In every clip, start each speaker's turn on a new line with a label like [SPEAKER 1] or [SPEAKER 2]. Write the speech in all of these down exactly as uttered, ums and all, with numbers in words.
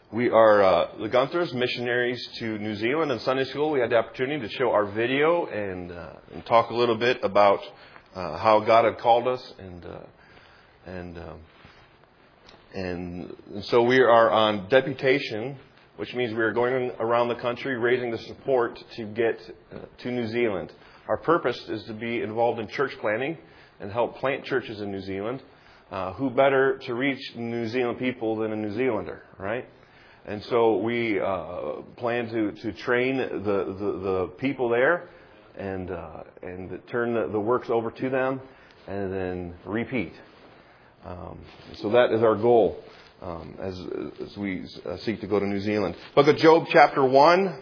[SPEAKER 1] We are uh, the Gunthers, missionaries to New Zealand. In Sunday school, we had the opportunity to show our video and, uh, and talk a little bit about uh, how God had called us. And uh, and, um, and and so we are on deputation, which means we are going around the country raising the support to get uh, to New Zealand. Our purpose is to be involved in church planting and help plant churches in New Zealand. Uh, who better to reach New Zealand people than a New Zealander, right? And so we uh, plan to, to train the, the, the people there and uh, and turn the, the works over to them and then repeat. Um, so that is our goal um, as, as we uh, seek to go to New Zealand. Book of Job chapter one.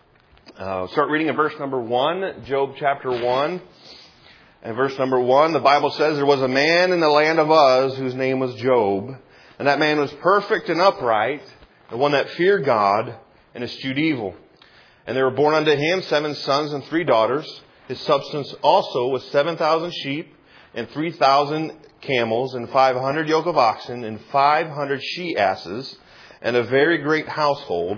[SPEAKER 1] Uh, start reading in verse number one. Job chapter one. And verse number one, the Bible says, there was a man in the land of Uz whose name was Job. And that man was perfect and upright, the one that feared God and eschewed evil. And there were born unto him seven sons and three daughters. His substance also was seven thousand sheep and three thousand camels and five hundred yoke of oxen and five hundred she-asses and a very great household.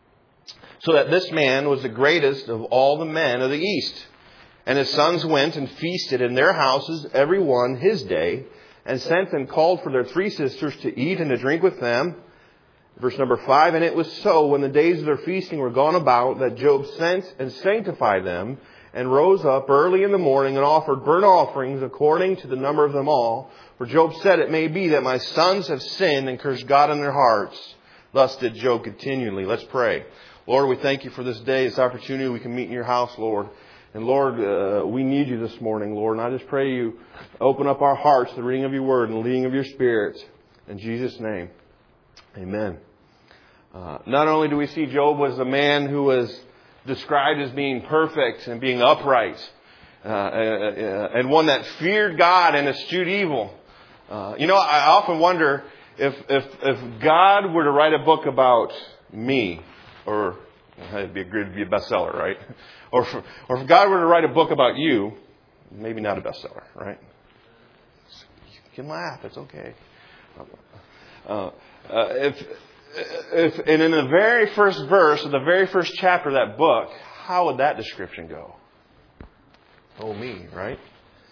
[SPEAKER 1] So that this man was the greatest of all the men of the east. And his sons went and feasted in their houses, every one his day, and sent and called for their three sisters to eat and to drink with them. Verse number five, and it was so when the days of their feasting were gone about that Job sent and sanctified them and rose up early in the morning and offered burnt offerings according to the number of them all. For Job said, it may be that my sons have sinned and cursed God in their hearts. Thus did Job continually. Let's pray. Lord, we thank you for this day, this opportunity we can meet in your house, Lord. And Lord, uh, we need you this morning, Lord. And I just pray you open up our hearts to the reading of your word and the leading of your Spirit. In Jesus' name, amen. Uh, not only do we see Job as a man who was described as being perfect and being upright, uh, uh, and one that feared God and eschewed evil. Uh, you know, I often wonder if, if, if God were to write a book about me, or it'd be a good, be a bestseller, right? Or if, or if God were to write a book about you, maybe not a bestseller, right? You can laugh, it's okay. Uh, uh, if, if, and in the very first verse of the very first chapter of that book, how would that description go? Oh, me, right?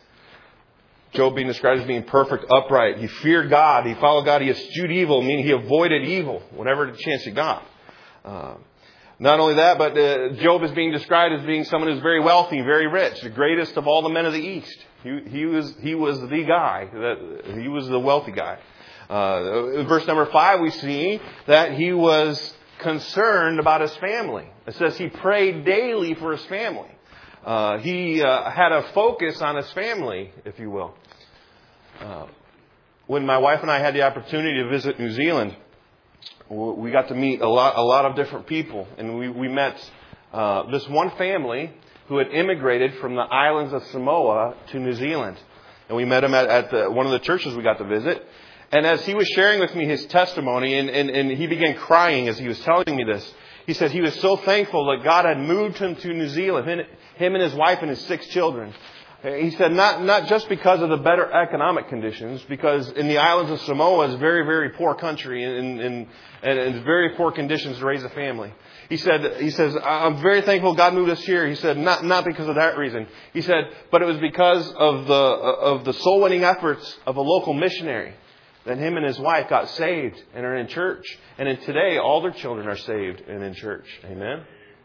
[SPEAKER 1] Job being described as being perfect, upright. He feared God. He followed God. He eschewed evil, meaning he avoided evil, whatever chance he got. Uh, Not only that, but uh, Job is being described as being someone who's very wealthy, very rich, the greatest of all the men of the East. He, he was he was the guy. That, he was the wealthy guy. Uh, in verse number five, we see that he was concerned about his family. It says he prayed daily for his family. Uh, he uh, had a focus on his family, if you will. Uh, when my wife and I had the opportunity to visit New Zealand, we got to meet a lot, a lot of different people, and we we met uh, this one family who had immigrated from the islands of Samoa to New Zealand, and we met him at, at the, one of the churches we got to visit. And as he was sharing with me his testimony, and, and, and he began crying as he was telling me this, he said he was so thankful that God had moved him to New Zealand, him and his wife and his six children. He said not not just because of the better economic conditions, because in the islands of Samoa is a very, very poor country and, and, and, and very poor conditions to raise a family. He said, he says, I'm very thankful God moved us here. He said, not not because of that reason. He said, but it was because of the of the soul winning efforts of a local missionary. Then him and his wife got saved and are in church. And in today, all their children are saved and in church. Amen.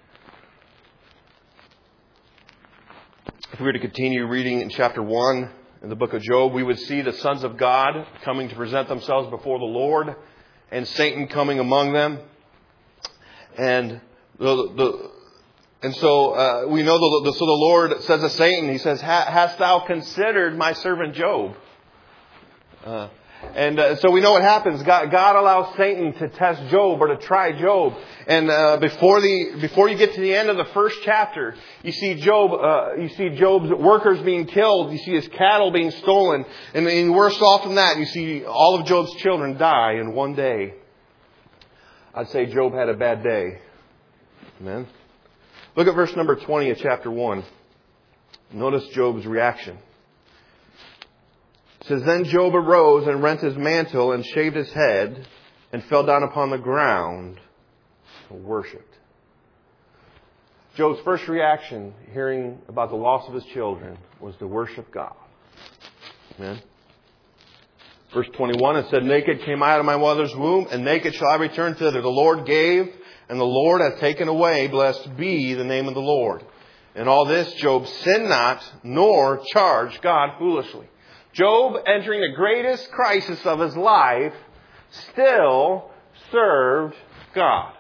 [SPEAKER 1] If we were to continue reading in chapter one in the book of Job, we would see the sons of God coming to present themselves before the Lord and Satan coming among them. And the, the and so uh, we know the, the so the Lord says to Satan, he says, hast thou considered my servant Job? Uh, And uh, so we know what happens. God, God allows Satan to test Job or to try Job. And uh, before the before you get to the end of the first chapter, you see Job. Uh, you see Job's workers being killed. You see his cattle being stolen. And, and worse off than that, you see all of Job's children die in one day. I'd say Job had a bad day. Amen. Look at verse number twenty of chapter one. Notice Job's reaction. It says, then Job arose and rent his mantle and shaved his head and fell down upon the ground and worshipped. Job's first reaction, hearing about the loss of his children, was to worship God. Amen. Verse twenty-one, it said, naked came I out of my mother's womb, and naked shall I return thither. The Lord gave, and the Lord hath taken away. Blessed be the name of the Lord. In all this, Job sinned not, nor charged God foolishly. Job, entering the greatest crisis of his life, still served God.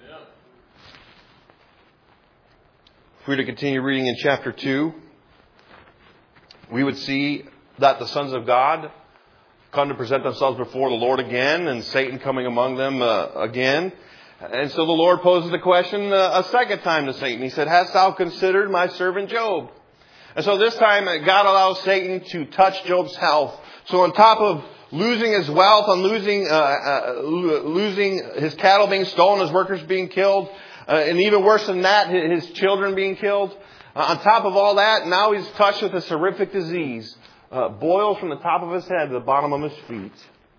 [SPEAKER 1] If we were to continue reading in chapter two, we would see that the sons of God come to present themselves before the Lord again, and Satan coming among them uh, again. And so the Lord poses the question uh, a second time to Satan. He said, hast thou considered my servant Job? And so this time God allows Satan to touch Job's health. So on top of losing his wealth, on losing, uh, uh, losing his cattle being stolen, his workers being killed, Uh, and even worse than that, his children being killed. Uh, on top of all that, now he's touched with this horrific disease. Uh, boils from the top of his head to the bottom of his feet.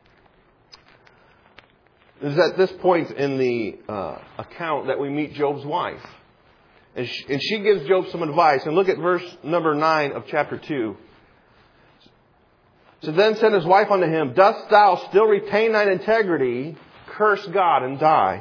[SPEAKER 1] It is at this point in the uh, account that we meet Job's wife. And she, and she gives Job some advice. And look at verse number nine of chapter two. So then said his wife unto him, dost thou still retain thine integrity? Curse God and die.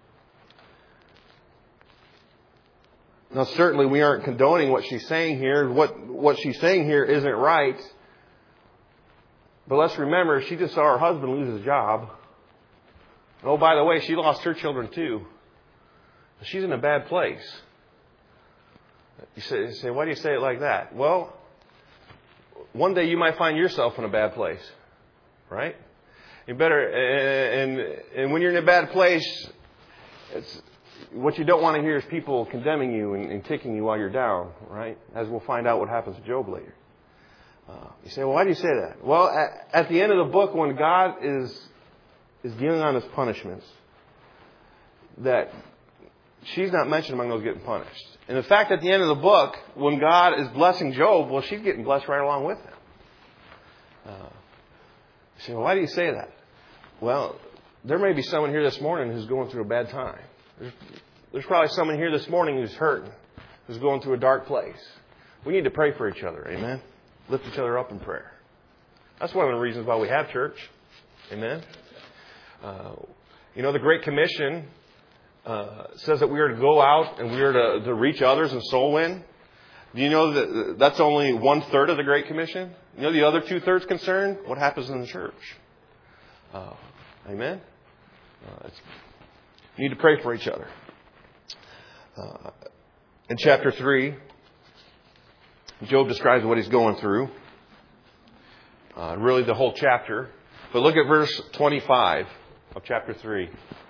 [SPEAKER 1] Now, certainly we aren't condoning what she's saying here. What, what she's saying here isn't right. But let's remember, she just saw her husband lose his job. Oh, by the way, she lost her children too. She's in a bad place. You say, you say, why do you say it like that? Well, one day you might find yourself in a bad place. Right? You better, and, and when you're in a bad place, it's, what you don't want to hear is people condemning you and, and kicking you while you're down, right? As we'll find out what happens to Job later. Uh, you say, well, why do you say that? Well, at, at the end of the book, when God is is dealing on his punishments, that she's not mentioned among those getting punished. And in fact, at the end of the book, when God is blessing Job, well, she's getting blessed right along with him. Uh, you say, well, why do you say that? Well, there may be someone here this morning who's going through a bad time. There's, there's probably someone here this morning who's hurting, who's going through a dark place. We need to pray for each other. Amen? Lift each other up in prayer. That's one of the reasons why we have church. Amen? Uh, you know, the Great Commission uh, says that we are to go out and we are to, to reach others and soul win. Do you know that that's only one third of the Great Commission? You know the other two thirds concerned? What happens in the church? Uh, amen? Uh, it's, you need to pray for each other. Uh, in chapter three, Job describes what he's going through. Uh, really the whole chapter. But look at verse twenty-five of chapter three.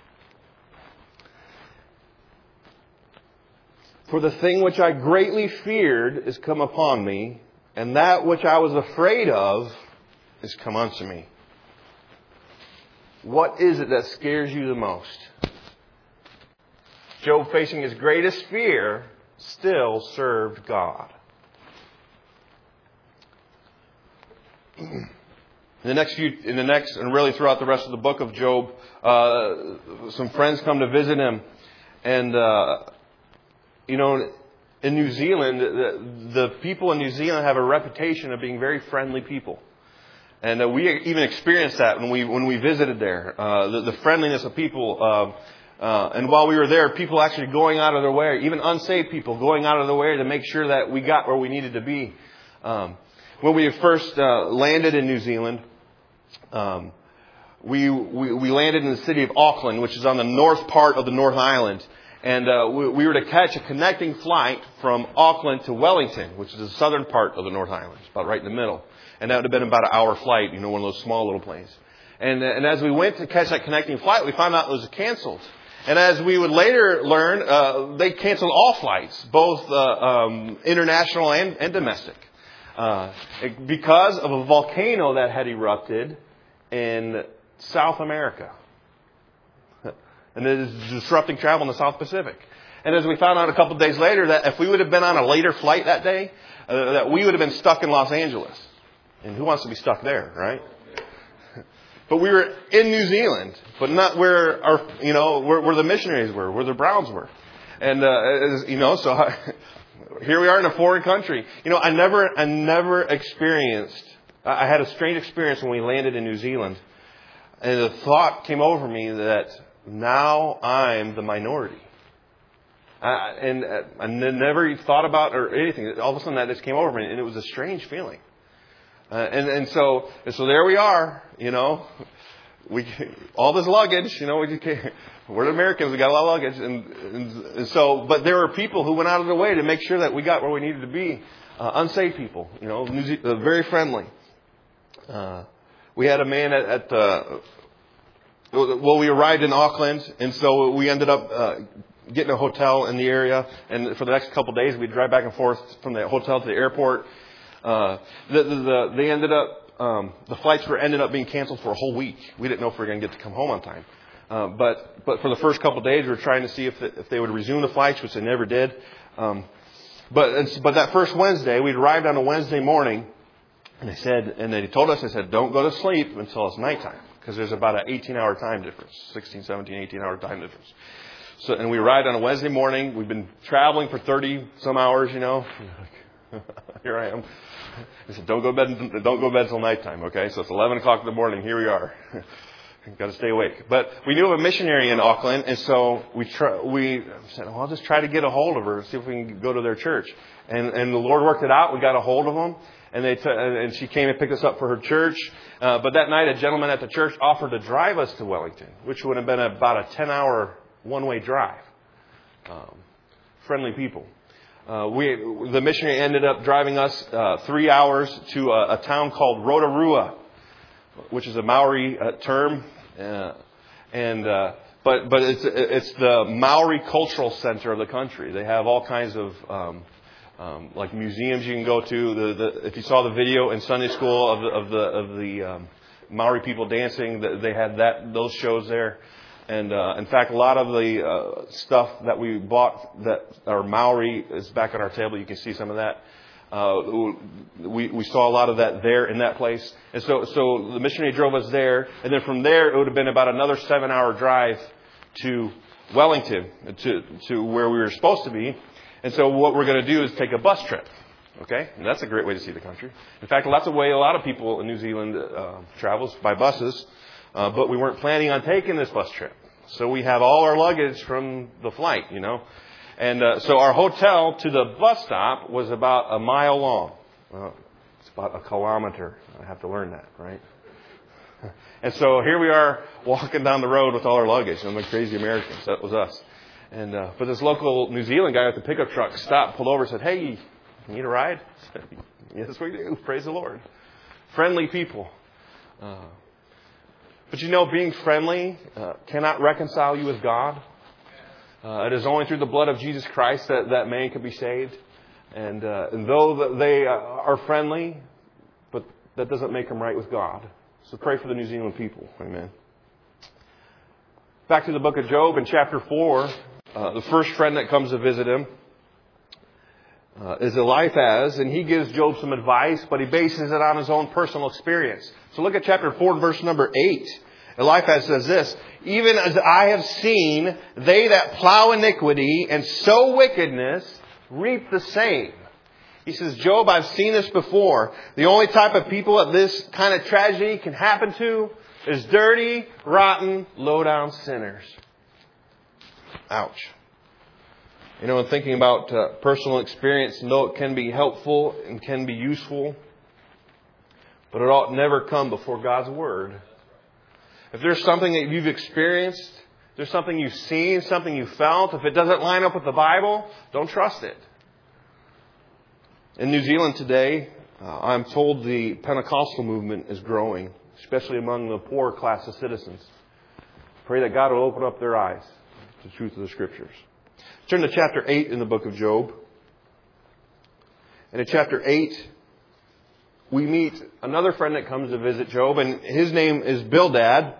[SPEAKER 1] For the thing which I greatly feared is come upon me, and that which I was afraid of is come unto me. What is it that scares you the most? Job, facing his greatest fear, still served God. In the next few, in the next, and really throughout the rest of the book of Job, uh, some friends come to visit him, and uh, you know, in New Zealand, the, the people in New Zealand have a reputation of being very friendly people, and uh, we even experienced that when we when we visited there. Uh, the, the friendliness of people. Uh, Uh, and while we were there, people actually going out of their way, even unsaved people going out of their way to make sure that we got where we needed to be. Um, when we first uh, landed in New Zealand, um, we, we we landed in the city of Auckland, which is on the north part of the North Island. And uh, we, we were to catch a connecting flight from Auckland to Wellington, which is the southern part of the North Island. It's about right in the middle. And that would have been about an hour flight, you know, one of those small little planes. And, and as we went to catch that connecting flight, we found out it was canceled. And as we would later learn, uh, they canceled all flights, both uh, um, international and, and domestic, uh, because of a volcano that had erupted in South America. And it is disrupting travel in the South Pacific. And as we found out a couple of days later, that if we would have been on a later flight that day, uh, that we would have been stuck in Los Angeles. And who wants to be stuck there, right? But we were in New Zealand, but not where our, you know, where, where the missionaries were, where the Browns were. And, uh, you know, so I, here we are in a foreign country. You know, I never, I never experienced, I had a strange experience when we landed in New Zealand. And the thought came over me that now I'm the minority. I, and I never thought about or anything. All of a sudden that just came over me, and it was a strange feeling. Uh, and, and so, and so there we are, you know, we, all this luggage, you know, we just can't, we're Americans, we got a lot of luggage. And, and, and so, but there were people who went out of their way to make sure that we got where we needed to be. Uh, unsaved people, you know, New Ze- uh, very friendly. Uh, we had a man at, at uh, well, we arrived in Auckland, and so we ended up, uh, getting a hotel in the area. And for the next couple of days, we'd drive back and forth from the hotel to the airport. Uh, the, the, the, they ended up, um, the flights were ended up being canceled for a whole week. We didn't know if we were going to get to come home on time. Uh, but, but for the first couple of days, we were trying to see if, the, if they would resume the flights, which they never did. Um, but, but that first Wednesday, we arrived on a Wednesday morning, and they said, and they told us, they said, don't go to sleep until it's nighttime, because there's about an eighteen hour time difference, sixteen, seventeen, eighteen hour time difference. So, and we arrived on a Wednesday morning. We've been traveling for thirty some hours, you know. Here I am. They said, don't go to bed, don't go to bed until nighttime, okay? So it's eleven o'clock in the morning. Here we are. Got to stay awake. But we knew of a missionary in Auckland, and so we try, we said, well, I'll just try to get a hold of her, see if we can go to their church. And, and the Lord worked it out. We got a hold of them, and they t- and she came and picked us up for her church. Uh, but that night, a gentleman at the church offered to drive us to Wellington, which would have been about a ten hour one-way drive. Um, friendly people. Uh, we, the missionary ended up driving us uh, three hours to a, a town called Rotorua, which is a Maori uh, term, uh, and uh, but but it's it's the Maori cultural center of the country. They have all kinds of um, um, like museums you can go to. The, the, if you saw the video in Sunday school of the of the of the um, Maori people dancing, they had that those shows there. And uh, in fact, a lot of the uh, stuff that we bought that are Maori is back on our table. You can see some of that. Uh, we we saw a lot of that there in that place. And so so the missionary drove us there, and then from there it would have been about another seven hour drive to Wellington, to to where we were supposed to be. And so what we're going to do is take a bus trip. Okay, and that's a great way to see the country. In fact, that's the way a lot of people in New Zealand uh, travels, by buses. Uh, but we weren't planning on taking this bus trip. So we have all our luggage from the flight, you know. And uh, so our hotel to the bus stop was about a mile long. Well, it's about a kilometer. I have to learn that, right? And so here we are walking down the road with all our luggage. I'm like crazy Americans. That was us. And uh, but this local New Zealand guy with the pickup truck stopped, pulled over, and said, "Hey, you need a ride?" I said, "Yes, we do. Praise the Lord." Friendly people. Uh, But you know, being friendly uh, cannot reconcile you with God. Uh, it is only through the blood of Jesus Christ that, that man can be saved. And, uh, and though they uh, are friendly, but that doesn't make them right with God. So pray for the New Zealand people. Amen. Back to the book of Job in chapter four. Uh, the first friend that comes to visit him uh, is Eliphaz, and he gives Job some advice, but he bases it on his own personal experience. So look at chapter four, verse number eight. Eliphaz says this, "Even as I have seen, they that plow iniquity and sow wickedness reap the same." He says, Job, I've seen this before. The only type of people that this kind of tragedy can happen to is dirty, rotten, low-down sinners. Ouch. You know, in thinking about uh, personal experience, though it can be helpful and can be useful, but it ought never come before God's Word. If there's something that you've experienced, if there's something you've seen, something you felt, if it doesn't line up with the Bible, don't trust it. In New Zealand today, uh, I'm told the Pentecostal movement is growing, especially among the poorer class of citizens. Pray that God will open up their eyes to the truth of the Scriptures. Turn to chapter eight in the book of Job. And in chapter eight, we meet another friend that comes to visit Job, and his name is Bildad.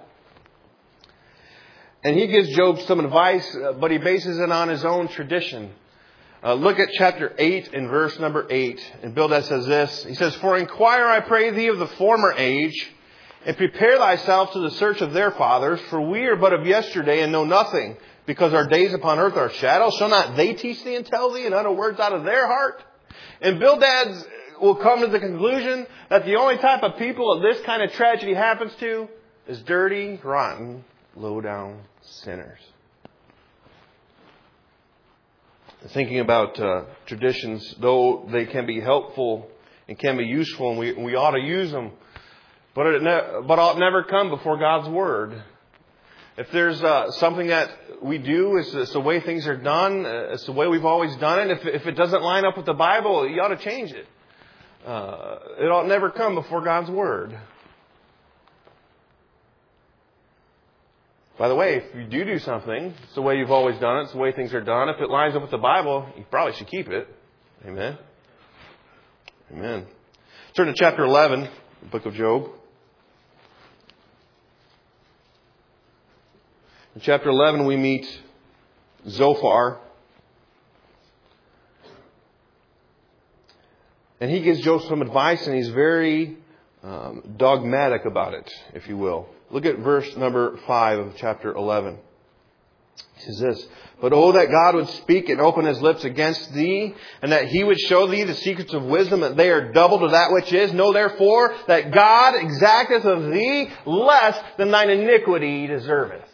[SPEAKER 1] And he gives Job some advice, but he bases it on his own tradition. Uh, look at chapter eight and verse number eight. And Bildad says this. He says, "For inquire, I pray thee, of the former age, And prepare thyself to the search of their fathers, for we are but of yesterday and know nothing, because our days upon earth are shadows. Shall not they teach thee and tell thee and utter words out of their heart? And Bildad will come to the conclusion that the only type of people that this kind of tragedy happens to is dirty, rotten, low-down sinners. Thinking about uh, traditions, though they can be helpful and can be useful, and we, we ought to use them, but it ne- but ought never come before God's Word. If there's uh, something that we do, it's, it's the way things are done, it's the way we've always done it. If, if it doesn't line up with the Bible, you ought to change it. Uh, it ought never come before God's Word. By the way, if you do do something, it's the way you've always done it, it's the way things are done. If it lines up with the Bible, you probably should keep it. Amen. Amen. Turn to chapter eleven, the book of Job. In chapter eleven, we meet Zophar. And he gives Job some advice, and he's very um, dogmatic about it, if you will. Look at verse number five of chapter eleven. He says this, "But oh, that God would speak and open His lips against thee, and that He would show thee the secrets of wisdom, that they are double to that which is. Know therefore that God exacteth of thee less than thine iniquity deserveth."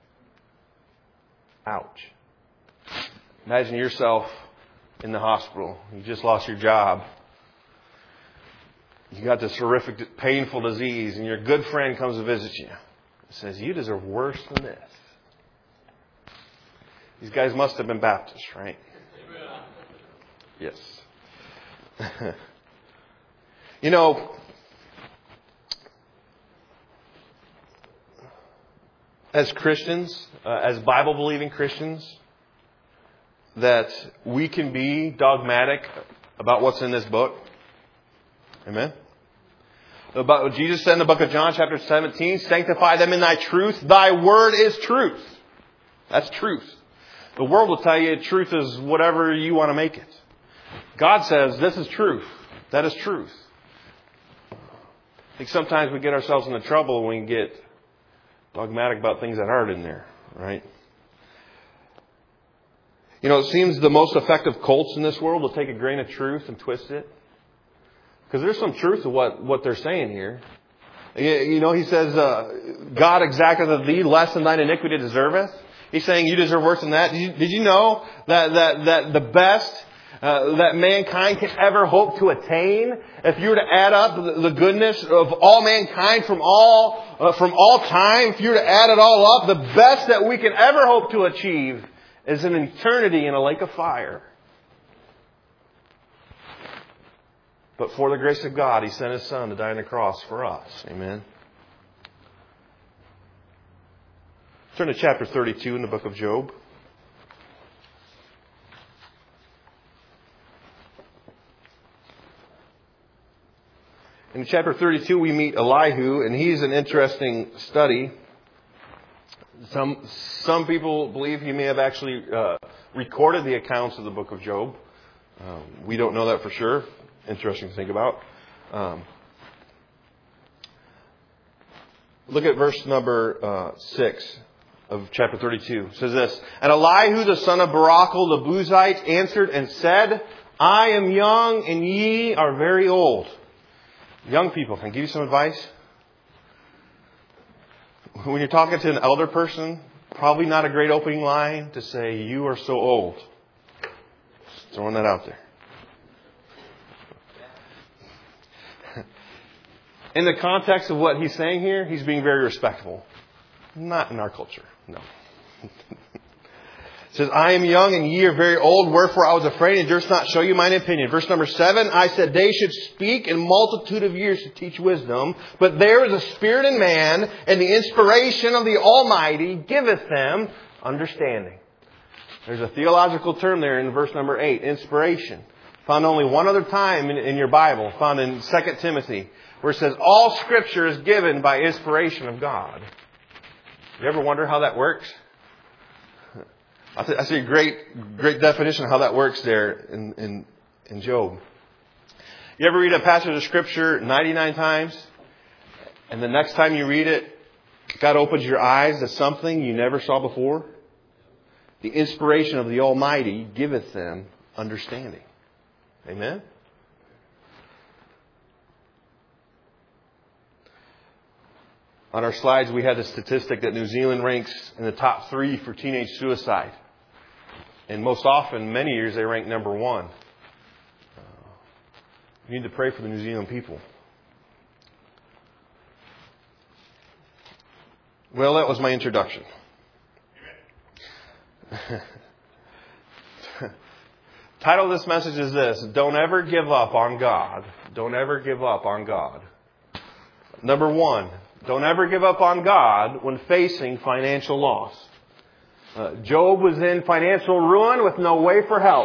[SPEAKER 1] Ouch. Imagine yourself in the hospital. You just lost your job. You got this horrific, painful disease, and your good friend comes to visit you and says, "You deserve worse than this." These guys must have been Baptists, right? Yes. You know, as Christians, uh, as Bible-believing Christians, that we can be dogmatic about what's in this book. Amen? About what Jesus said in the book of John, chapter seventeen, "Sanctify them in thy truth. Thy word is truth." That's truth. The world will tell you truth is whatever you want to make it. God says this is truth. That is truth. I think sometimes we get ourselves into trouble when we get dogmatic about things that aren't in there, right? You know, it seems the most effective cults in this world will take a grain of truth and twist it. Because there's some truth to what, what they're saying here. You know, he says, uh, "God exacteth of thee less than thine iniquity deserveth." He's saying you deserve worse than that. Did you, did you know that, that, that the best uh, that mankind can ever hope to attain, if you were to add up the, the goodness of all mankind from all, uh, from all time, if you were to add it all up, the best that we can ever hope to achieve is an eternity in a lake of fire. But for the grace of God, He sent His Son to die on the cross for us. Amen. Turn to chapter thirty-two in the book of Job. In chapter thirty-two, we meet Elihu, and he's an interesting study. Some some people believe he may have actually uh, recorded the accounts of the book of Job. Um, we don't know that for sure. Interesting to think about. Um, look at verse number uh, six of chapter thirty-two. It says this, "And Elihu the son of Barachel the Buzite answered and said, I am young and ye are very old." Young people, can I give you some advice? When you're talking to an elder person, probably not a great opening line to say, "You are so old." Just throwing that out there. In the context of what he's saying here, he's being very respectful. Not in our culture, no. It says, "I am young and ye are very old, wherefore I was afraid and durst not show you mine opinion." Verse number seven, "I said they should speak in multitude of years to teach wisdom, but there is a spirit in man, and the inspiration of the Almighty giveth them understanding." There's a theological term there in verse number eight, inspiration. Found only one other time in, in your Bible, found in Second Timothy, where it says, all Scripture is given by inspiration of God. You ever wonder how that works? I see a great, great definition of how that works there in, in, in Job. You ever read a passage of Scripture ninety-nine times And the next time you read it, God opens your eyes to something you never saw before. The inspiration of the Almighty giveth them understanding. Amen? On our slides, we had the statistic that New Zealand ranks in the top three for teenage suicide. And most often, many years, they rank number one. Uh, we need to pray for the New Zealand people. Well, that was my introduction. Title of this message is this: Don't ever give up on God. Don't ever give up on God. Number one, don't ever give up on God when facing financial loss. Uh, Job was in financial ruin with no way for help.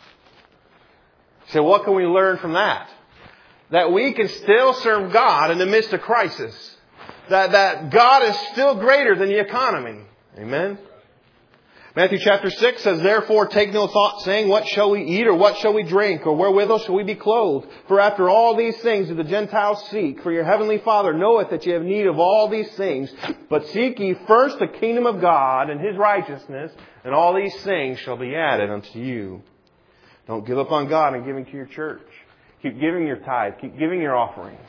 [SPEAKER 1] So what can we learn from that? That we can still serve God in the midst of crisis. That, that God is still greater than the economy. Amen? Matthew chapter six says, Therefore take no thought, saying, What shall we eat, or what shall we drink, or wherewithal shall we be clothed? For after all these things do the Gentiles seek. For your heavenly Father knoweth that ye have need of all these things. But seek ye first the kingdom of God and His righteousness, and all these things shall be added unto you. Don't give up on God and giving to your church. Keep giving your tithe. Keep giving your offerings.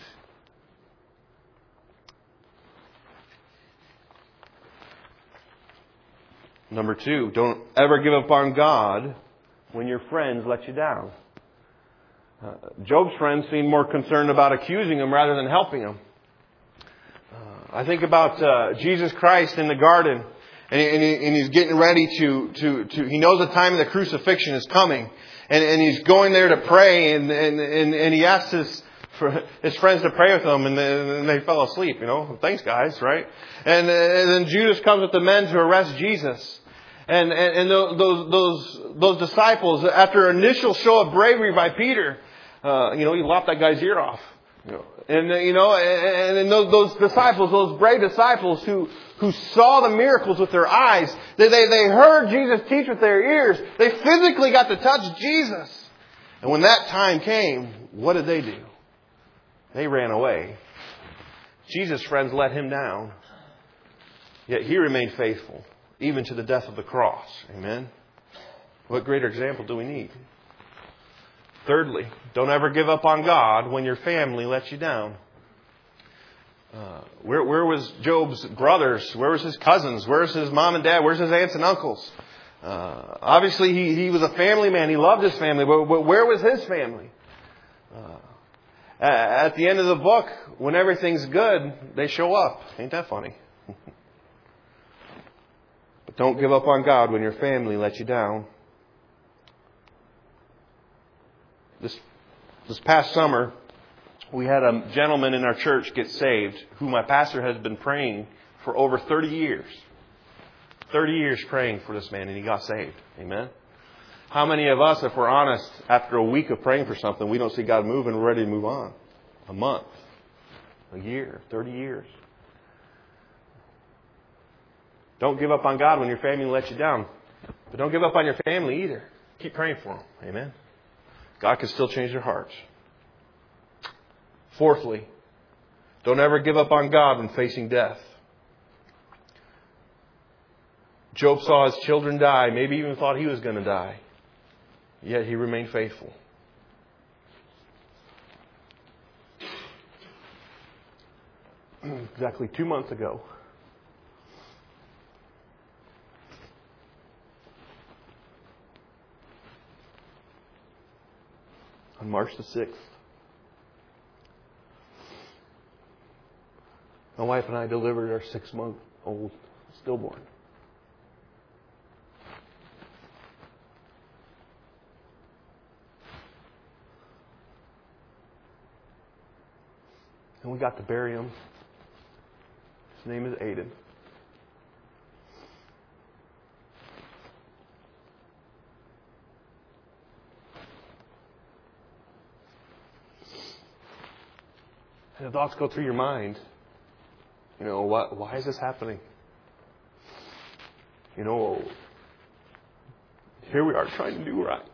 [SPEAKER 1] Number two, don't ever give up on God when your friends let you down. Uh, Job's friends seemed more concerned about accusing him rather than helping him. Uh, I think about uh, Jesus Christ in the garden, and, he, and, he, and he's getting ready to, to, to... He knows the time of the crucifixion is coming, and, and he's going there to pray, and, and, and, and he asks his... for his friends to pray with him, and then they fell asleep, you know. Thanks, guys, right? And, and then Judas comes with the men to arrest Jesus. And, and, and those, those, those disciples, after an initial show of bravery by Peter, uh, you know, he lopped that guy's ear off. You know, and, uh, you know, and, and those, those disciples, those brave disciples who, who saw the miracles with their eyes, they, they, they heard Jesus teach with their ears. They physically got to touch Jesus. And when that time came, what did they do? They ran away. Jesus' friends let him down. Yet he remained faithful, even to the death of the cross. Amen? What greater example do we need? Thirdly, don't ever give up on God when your family lets you down. Uh, where, where was Job's brothers? Where was his cousins? Where's his mom and dad? Where's his aunts and uncles? Uh, obviously, he, he was a family man. He loved his family. But, but where was his family? Uh, At the end of the book, when everything's good, they show up. Ain't that funny? But don't give up on God when your family lets you down. This, this past summer, we had a gentleman in our church get saved who my pastor has been praying for over thirty years. thirty years praying for this man, and he got saved. Amen? How many of us, if we're honest, after a week of praying for something, we don't see God move and we're ready to move on? A month, a year, thirty years. Don't give up on God when your family lets you down. But don't give up on your family either. Keep praying for them. Amen? God can still change their hearts. Fourthly, don't ever give up on God when facing death. Job saw his children die, maybe even thought he was going to die. Yet he remained faithful. Exactly two months ago, on March the sixth, my wife and I delivered our six-month-old stillborn. And we got to bury him. His name is Aiden. And the thoughts go through your mind. You know, what, why is this happening? You know, here we are trying to do right.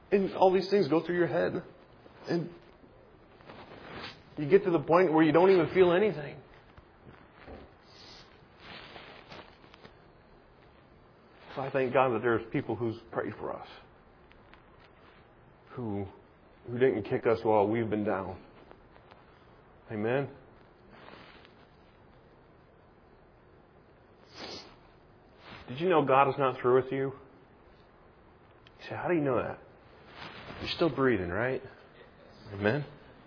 [SPEAKER 1] And all these things go through your head. And you get to the point where you don't even feel anything. So I thank God that there's people who's prayed for us. Who, who didn't kick us while we've been down. Amen? Did you know God is not through with you? You say, how do you know that? You're still breathing, right? Amen?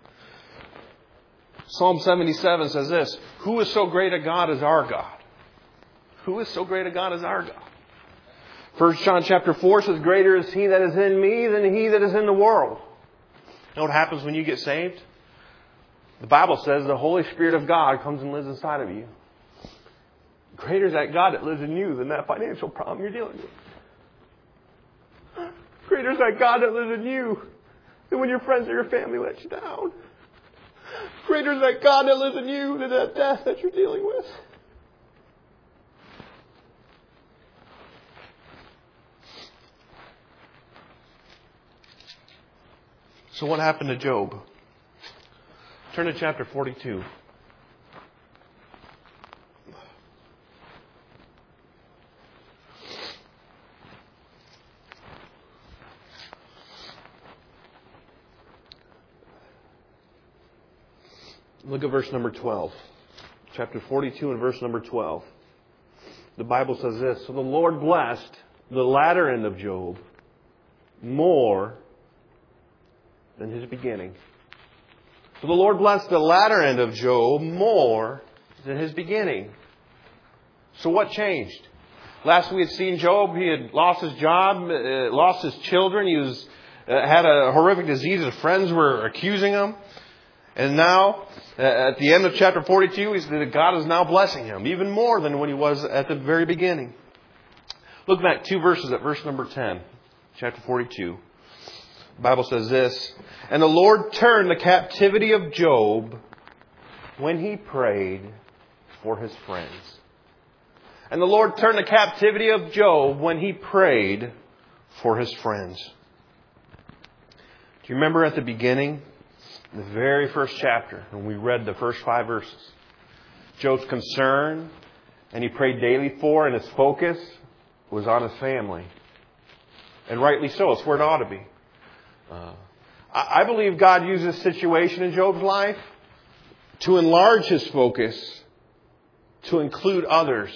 [SPEAKER 1] Psalm seventy-seven says this, who is so great a God as our God? Who is so great a God as our God? First John chapter four says, greater is He that is in me than he that is in the world. You know what happens when you get saved? The Bible says the Holy Spirit of God comes and lives inside of you. Greater is that God that lives in you than that financial problem you're dealing with. Greater is that God that lives in you than when your friends or your family let you down. Greater is that God that lives in you than that death that you're dealing with. So what happened to Job? Turn to chapter forty-two. Look at verse number twelve. Chapter forty-two and verse number twelve. The Bible says this, so the Lord blessed the latter end of Job more than his beginning. So the Lord blessed the latter end of Job more than his beginning. So what changed? Last we had seen Job, he had lost his job, uh, lost his children, he was uh, had a horrific disease, his friends were accusing him. And now, uh, at the end of chapter forty-two, he said that God is now blessing him, even more than when he was at the very beginning. Look back two verses at verse number ten, chapter forty-two. The Bible says this, and the Lord turned the captivity of Job when he prayed for his friends. And the Lord turned the captivity of Job when he prayed for his friends. Do you remember at the beginning, the very first chapter, when we read the first five verses? Job's concern, and he prayed daily for, and his focus was on his family. And rightly so, it's where it ought to be. Uh, I believe God used this situation in Job's life to enlarge his focus, to include others.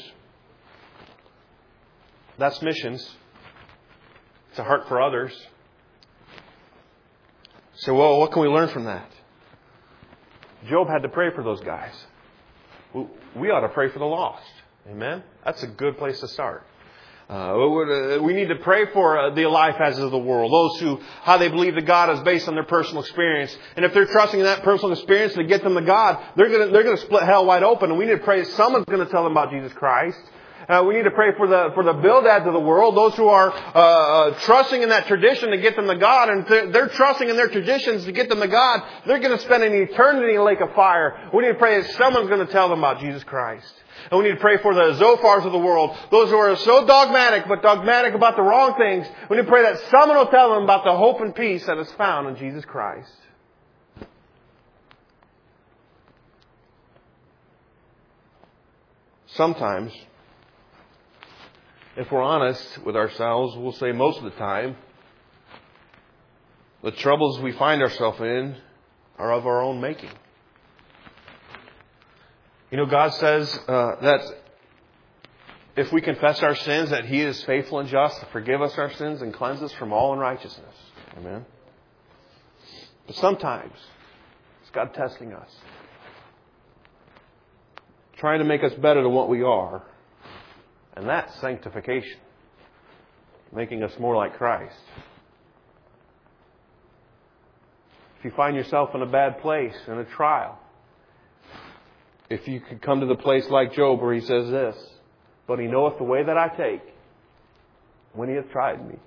[SPEAKER 1] That's missions. It's a heart for others. So, well, what can we learn from that? Job had to pray for those guys. We ought to pray for the lost. Amen? That's a good place to start. Uh, we need to pray for uh, the Eliphazes of the world. Those who, how they believe that God is based on their personal experience. And if they're trusting in that personal experience to get them to God, they're going to, they're going to split hell wide open. And we need to pray someone's going to tell them about Jesus Christ. Uh, we need to pray for the, for the Bildads of the world. Those who are, uh, uh, trusting in that tradition to get them to God. And they're, they're trusting in their traditions to get them to God. They're going to spend an eternity in a lake of fire. We need to pray that someone's going to tell them about Jesus Christ. And we need to pray for the Zophars of the world. Those who are so dogmatic, but dogmatic about the wrong things. We need to pray that someone will tell them about the hope and peace that is found in Jesus Christ. Sometimes, if we're honest with ourselves, we'll say most of the time, the troubles we find ourselves in are of our own making. You know, God says uh, that if we confess our sins, that He is faithful and just to forgive us our sins and cleanse us from all unrighteousness. Amen. But sometimes it's God testing us, trying to make us better than what we are. And that's sanctification, making us more like Christ. If you find yourself in a bad place, in a trial, if you could come to the place like Job where he says this, but He knoweth the way that I take, when He hath tried me,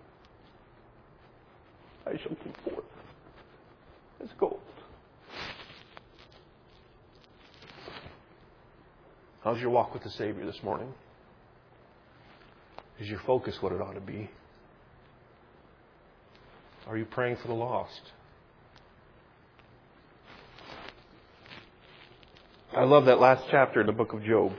[SPEAKER 1] I shall keep forth as gold. How's your walk with the Savior this morning? Is your focus what it ought to be? Are you praying for the lost? I love that last chapter in the book of Job.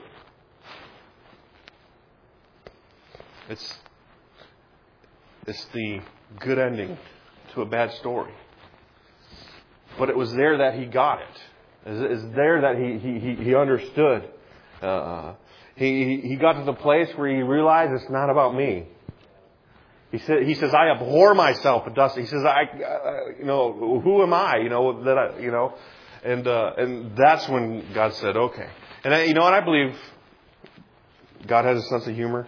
[SPEAKER 1] It's, it's the good ending to a bad story. But it was there that he got it. It's there that he he he understood. Uh, he he got to the place where he realized it's not about me. He said he says I abhor myself at dust. He says I uh, you know who am I you know that I you know and uh, and that's when God said okay. And I, you know what I believe God has a sense of humor.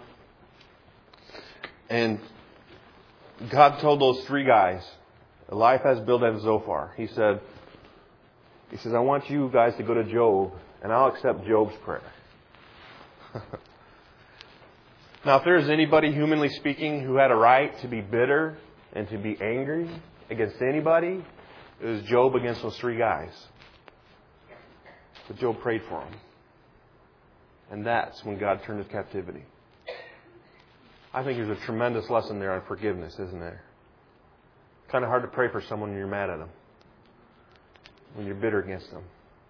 [SPEAKER 1] And God told those three guys, Eliphaz, Bildad, and Zophar. He said. He says, I want you guys to go to Job, and I'll accept Job's prayer. Now, if there's anybody, humanly speaking, who had a right to be bitter and to be angry against anybody, it was Job against those three guys. But Job prayed for them. And that's when God turned his captivity. I think there's a tremendous lesson there on forgiveness, isn't there? Kind of hard to pray for someone when you're mad at them. When you're bitter against them.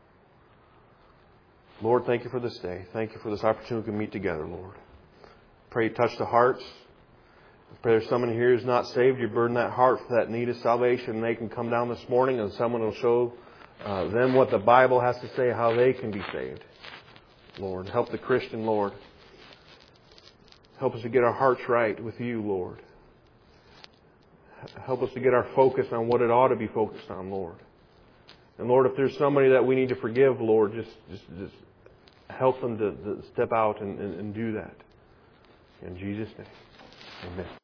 [SPEAKER 1] Lord, thank you for this day. Thank you for this opportunity to meet together, Lord. Pray you touch the hearts. I pray there's someone here who's not saved. You burden that heart for that need of salvation. And they can come down this morning and someone will show uh, them what the Bible has to say, how they can be saved. Lord, help the Christian, Lord. Help us to get our hearts right with you, Lord. Help us to get our focus on what it ought to be focused on, Lord. And Lord, if there's somebody that we need to forgive, Lord, just just, just help them to, to step out and, and, and do that. In Jesus' name, amen.